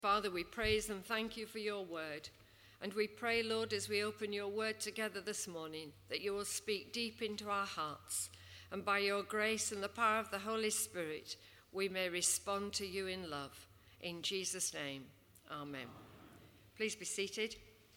Father, we praise and thank you for your word. And we pray, Lord, as we open your word together this morning, that you will speak deep into our hearts. And by your grace and the power of the Holy Spirit, we may respond to you in love. In Jesus' name, amen. Please be seated.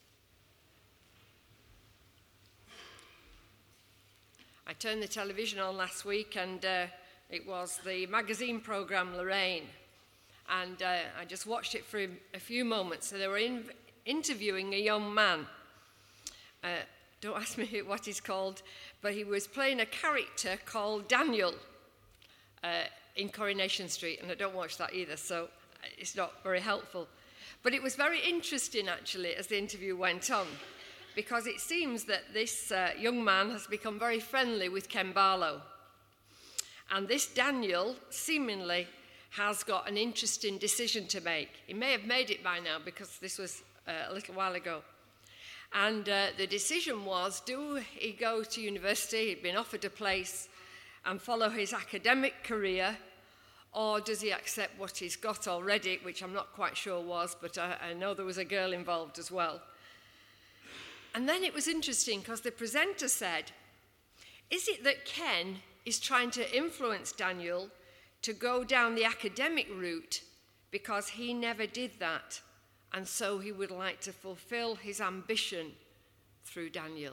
I turned the television on last week and it was the magazine programme Lorraine. And I just watched it for a few moments. So they were interviewing a young man. Don't ask me what he's called, but he was playing a character called Daniel in Coronation Street. And I don't watch that either, so it's not very helpful. But it was very interesting, actually, as the interview went on, because it seems that this young man has become very friendly with Ken Barlow. And this Daniel seemingly has got an interesting decision to make. He may have made it by now because this was a little while ago. And the decision was, do he go to university, he'd been offered a place, and follow his academic career, or does he accept what he's got already, which I'm not quite sure was, but I know there was a girl involved as well. And then it was interesting because the presenter said, is it that Ken is trying to influence Daniel to go down the academic route because he never did that, and so he would like to fulfill his ambition through Daniel?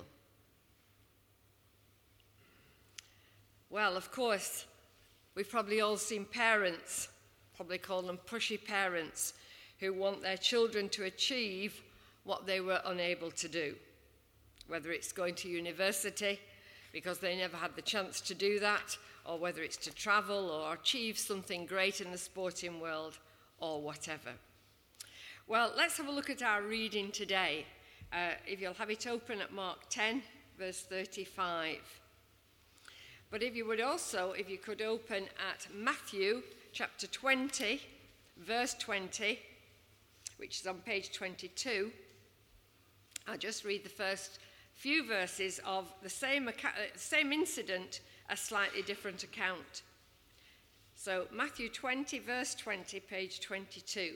Well, of course, we've probably all seen parents, probably call them pushy parents, who want their children to achieve what they were unable to do, whether it's going to university because they never had the chance to do that, or whether it's to travel or achieve something great in the sporting world, or whatever. Well, let's have a look at our reading today. If you'll have it open at Mark 10, verse 35. But if you could open at Matthew chapter 20, verse 20, which is on page 22. I'll just read the first few verses of the same incident, a slightly different account. So Matthew 20, verse 20, page 22.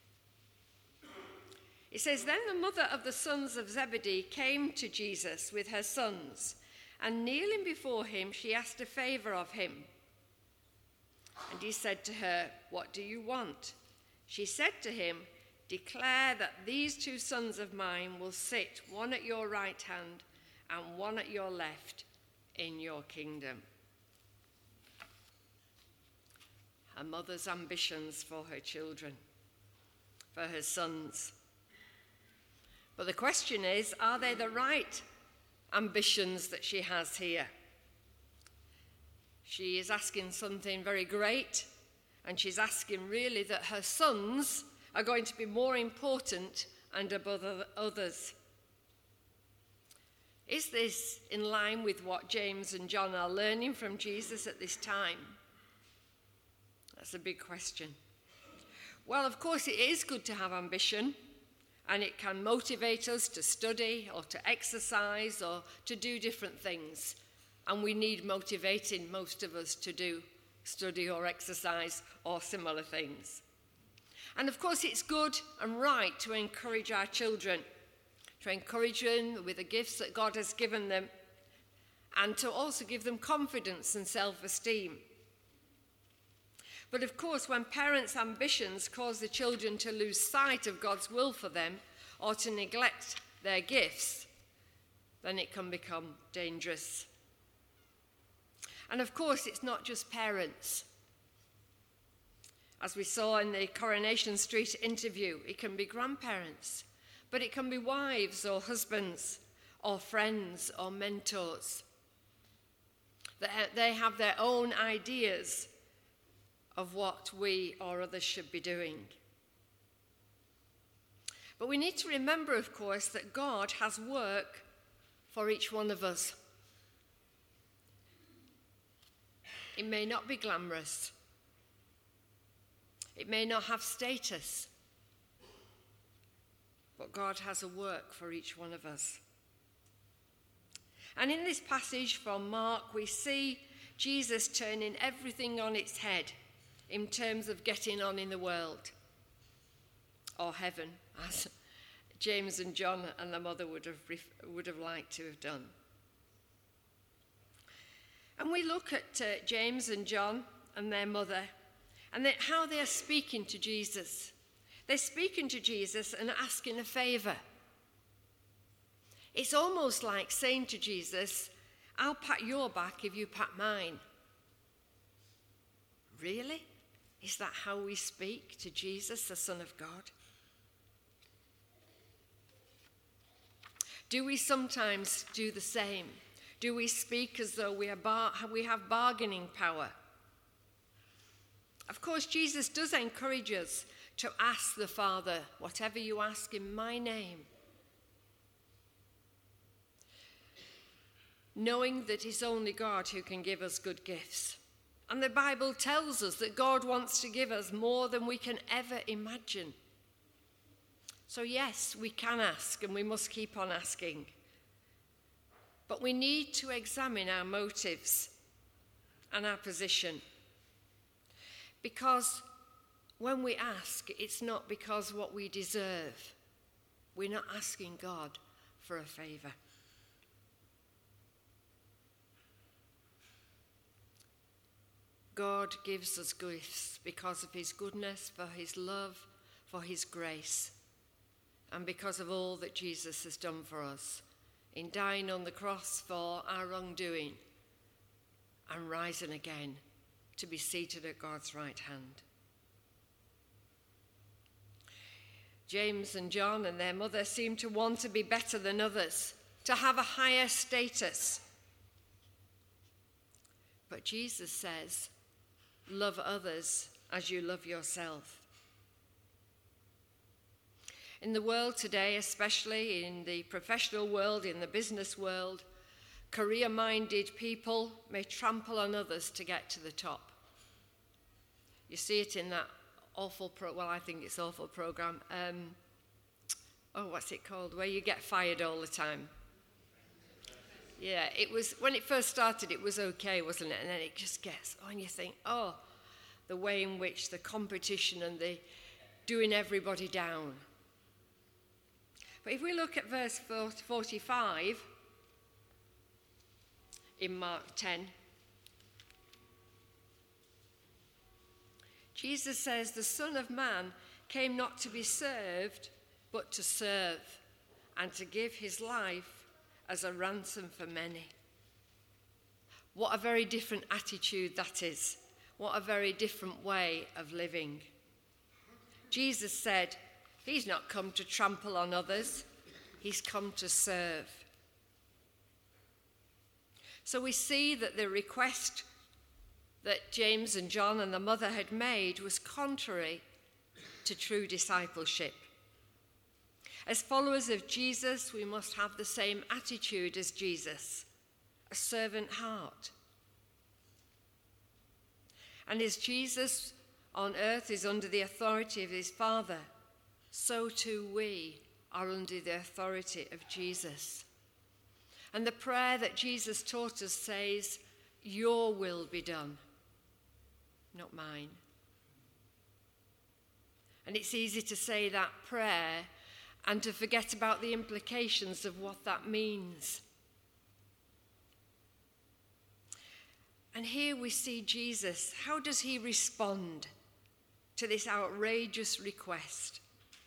It says, then the mother of the sons of Zebedee came to Jesus with her sons, and kneeling before him, she asked a favor of him. And he said to her, what do you want? She said to him, declare that these two sons of mine will sit, one at your right hand and one at your left, in your kingdom. A mother's ambitions for her children, for her sons. But the question is, are they the right ambitions that she has here? She is asking something very great, and she's asking really that her sons are going to be more important and above others. Is this in line with what James and John are learning from Jesus at this time? That's a big question. Well, of course, it is good to have ambition, and it can motivate us to study or to exercise or to do different things. And we need motivating, most of us, to do study or exercise or similar things. And of course, it's good and right to encourage our children, to encourage them with the gifts that God has given them, and to also give them confidence and self-esteem. But of course, when parents' ambitions cause the children to lose sight of God's will for them or to neglect their gifts, then it can become dangerous. And of course, it's not just parents. As we saw in the Coronation Street interview, it can be grandparents, but it can be wives or husbands or friends or mentors. They have their own ideas of what we or others should be doing. But we need to remember, of course, that God has work for each one of us. It may not be glamorous. It may not have status. But God has a work for each one of us. And in this passage from Mark, we see Jesus turning everything on its head in terms of getting on in the world. or heaven, as James and John and their mother would have liked to have done. And we look at James and John and their mother and how they are speaking to Jesus. They're speaking to Jesus and asking a favor. It's almost like saying to Jesus, I'll pat your back if you pat mine. Really? Is that how we speak to Jesus, the Son of God? Do we sometimes do the same? Do we speak as though we have bargaining power? Of course, Jesus does encourage us to ask the Father, whatever you ask in my name, knowing that it's only God who can give us good gifts. And the Bible tells us that God wants to give us more than we can ever imagine. So yes, we can ask, and we must keep on asking. But we need to examine our motives and our position. Because when we ask, it's not because what we deserve. We're not asking God for a favor. God gives us gifts because of his goodness, for his love, for his grace, and because of all that Jesus has done for us in dying on the cross for our wrongdoing and rising again to be seated at God's right hand. James and John and their mother seem to want to be better than others, to have a higher status. But Jesus says, love others as you love yourself. In the world today, especially in the professional world, in the business world, career-minded people may trample on others to get to the top. You see it in that awful, I think it's awful program. What's it called? Where you get fired all the time. Yeah, it was, when it first started, it was okay, wasn't it? And then it just gets, and you think, the way in which the competition and the doing everybody down. But if we look at verse 45 in Mark 10, Jesus says, the Son of Man came not to be served, but to serve, and to give his life as a ransom for many. What a very different attitude that is. What a very different way of living. Jesus said, he's not come to trample on others. He's come to serve. So we see that the request that James and John and the mother had made was contrary to true discipleship. As followers of Jesus, we must have the same attitude as Jesus, a servant heart. And as Jesus on earth is under the authority of his Father, so too we are under the authority of Jesus. And the prayer that Jesus taught us says, your will be done, not mine. And it's easy to say that prayer and to forget about the implications of what that means. And here we see Jesus. How does he respond to this outrageous request?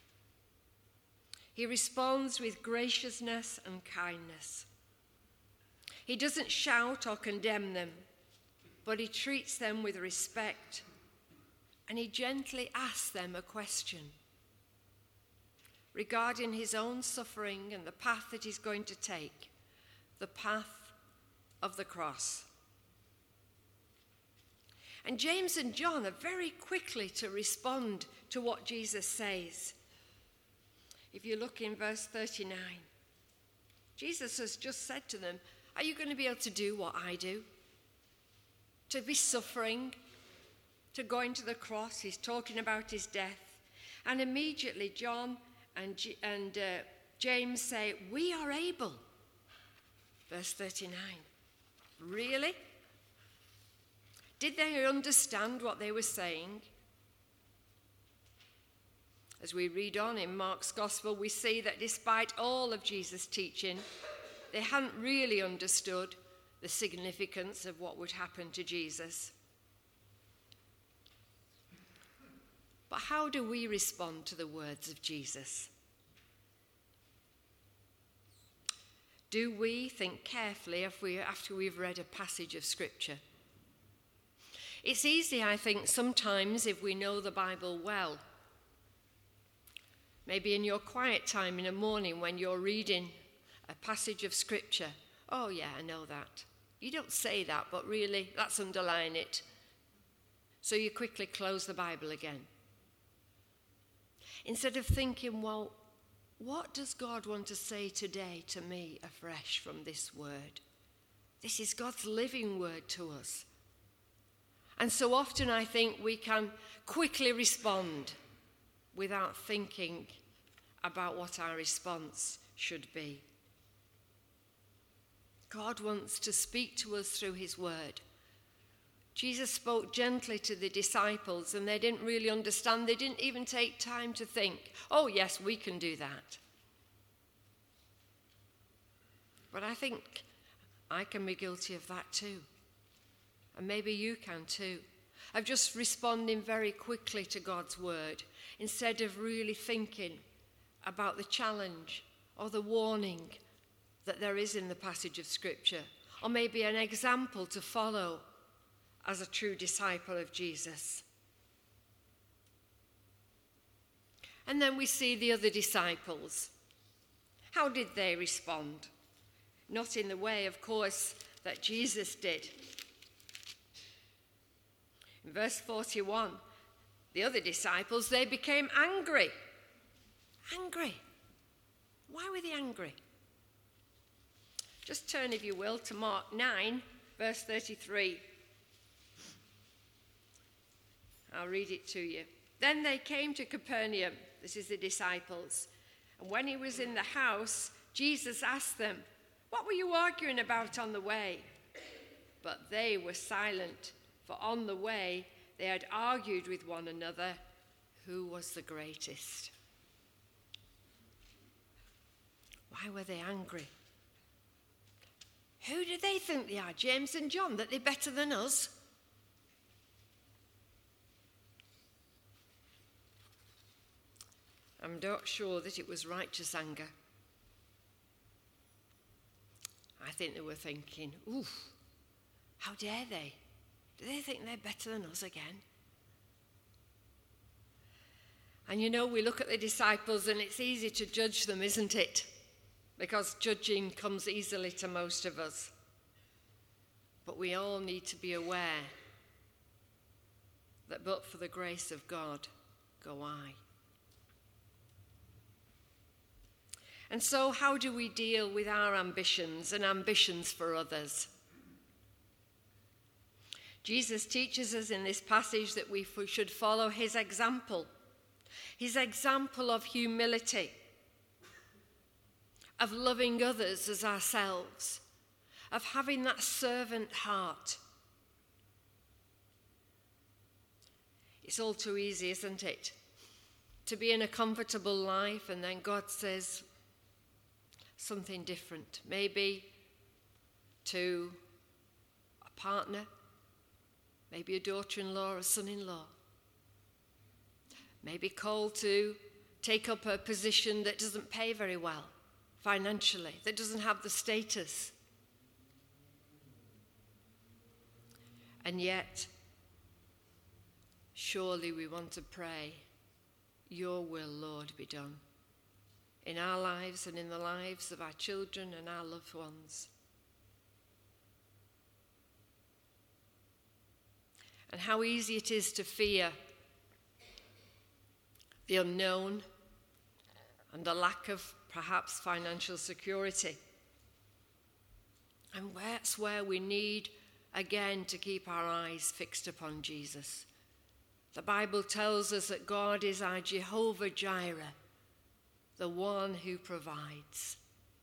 He responds with graciousness and kindness. He doesn't shout or condemn them, but he treats them with respect, and he gently asks them a question regarding his own suffering and the path that he's going to take, the path of the cross. And James and John are very quickly to respond to what Jesus says. If you look in verse 39, Jesus has just said to them, are you going to be able to do what I do? To be suffering, to going to the cross. He's talking about his death. And immediately John and James say, we are able. Verse 39. Really? Did they understand what they were saying? As we read on in Mark's Gospel, we see that despite all of Jesus' teaching, they hadn't really understood the significance of what would happen to Jesus. But how do we respond to the words of Jesus? Do we think carefully after we've read a passage of Scripture? It's easy, I think, sometimes if we know the Bible well. Maybe in your quiet time in the morning when you're reading a passage of Scripture. Oh yeah, I know that. You don't say that, but really that's underlying it. So you quickly close the Bible again. Instead of thinking, well, what does God want to say today to me afresh from this word? This is God's living word to us. And so often I think we can quickly respond without thinking about what our response should be. God wants to speak to us through his word. Jesus spoke gently to the disciples and they didn't really understand. They didn't even take time to think, oh yes, we can do that. But I think I can be guilty of that too. And maybe you can too. Of just responding very quickly to God's word instead of really thinking about the challenge or the warning that there is in the passage of Scripture, or maybe an example to follow as a true disciple of Jesus. And then we see the other disciples. How did they respond? Not in the way, of course, that Jesus did. In verse 41, the other disciples, they became angry. Angry. Why were they angry? Just turn, if you will, to Mark 9, verse 33. I'll read it to you. Then they came to Capernaum, this is the disciples, and when he was in the house, Jesus asked them, "What were you arguing about on the way?" But they were silent, for on the way they had argued with one another who was the greatest. Why were they angry? Who do they think they are, James and John, that they're better than us? I'm not sure that it was righteous anger. I think they were thinking, oof, how dare they? Do they think they're better than us again? And you know, we look at the disciples and it's easy to judge them, isn't it? Because judging comes easily to most of us. But we all need to be aware that but for the grace of God, go I. And so how do we deal with our ambitions and ambitions for others? Jesus teaches us in this passage that we should follow his example of humility, of loving others as ourselves, of having that servant heart. It's all too easy, isn't it? To be in a comfortable life and then God says something different. Maybe to a partner, maybe a daughter-in-law or a son-in-law. Maybe called to take up a position that doesn't pay very well financially, that doesn't have the status. And yet, surely we want to pray, your will, Lord, be done in our lives and in the lives of our children and our loved ones. And how easy it is to fear the unknown and the lack of perhaps financial security. And that's where we need, again, to keep our eyes fixed upon Jesus. The Bible tells us that God is our Jehovah Jireh, the one who provides.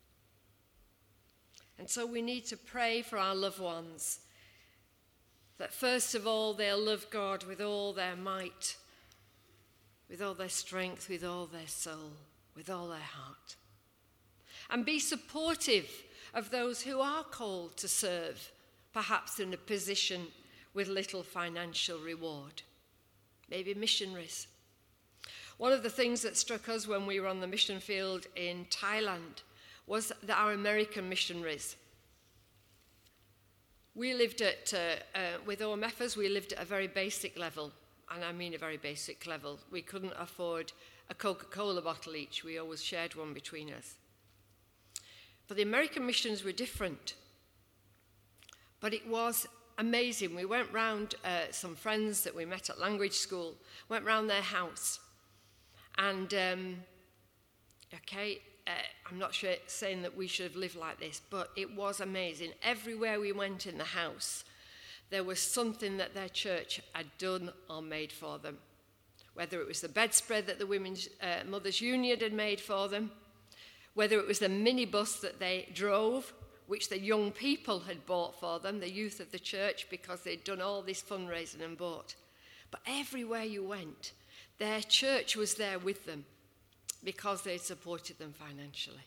And so we need to pray for our loved ones, that first of all they'll love God with all their might, with all their strength, with all their soul, with all their heart. And be supportive of those who are called to serve, perhaps in a position with little financial reward. Maybe missionaries. One of the things that struck us when we were on the mission field in Thailand was that our American missionaries. We lived with OMFers, we lived at a very basic level, and I mean a very basic level. We couldn't afford a Coca-Cola bottle each. We always shared one between us. But the American missions were different. But it was amazing. We went round, some friends that we met at language school, went round their house. And, I'm not sure saying that we should have lived like this, but it was amazing. Everywhere we went in the house, there was something that their church had done or made for them. Whether it was the bedspread that the Women's Mothers Union had made for them, whether it was the minibus that they drove, which the young people had bought for them, the youth of the church, because they'd done all this fundraising and bought. But everywhere you went, their church was there with them because they'd supported them financially.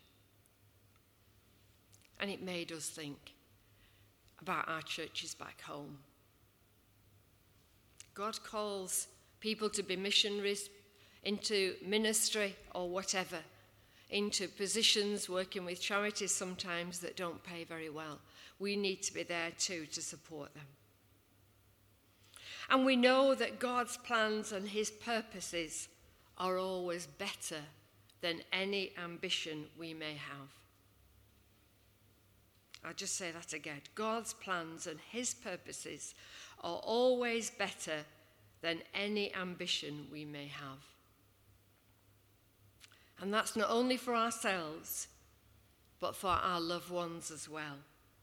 And it made us think about our churches back home. God calls people to be missionaries, into ministry or whatever, into positions working with charities sometimes that don't pay very well. We need to be there too to support them. And we know that God's plans and his purposes are always better than any ambition we may have. I'll just say that again. God's plans and his purposes are always better than any ambition we may have. And that's not only for ourselves, but for our loved ones as well.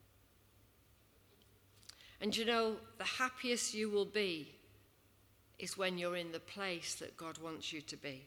And you know, the happiest you will be is when you're in the place that God wants you to be.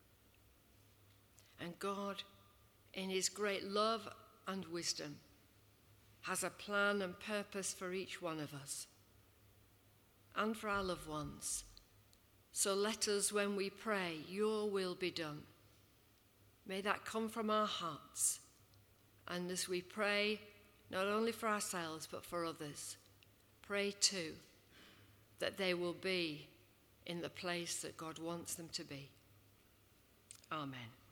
And God, in his great love and wisdom, has a plan and purpose for each one of us and for our loved ones. So let us, when we pray, your will be done. May that come from our hearts. And as we pray, not only for ourselves, but for others, pray too that they will be in the place that God wants them to be. Amen.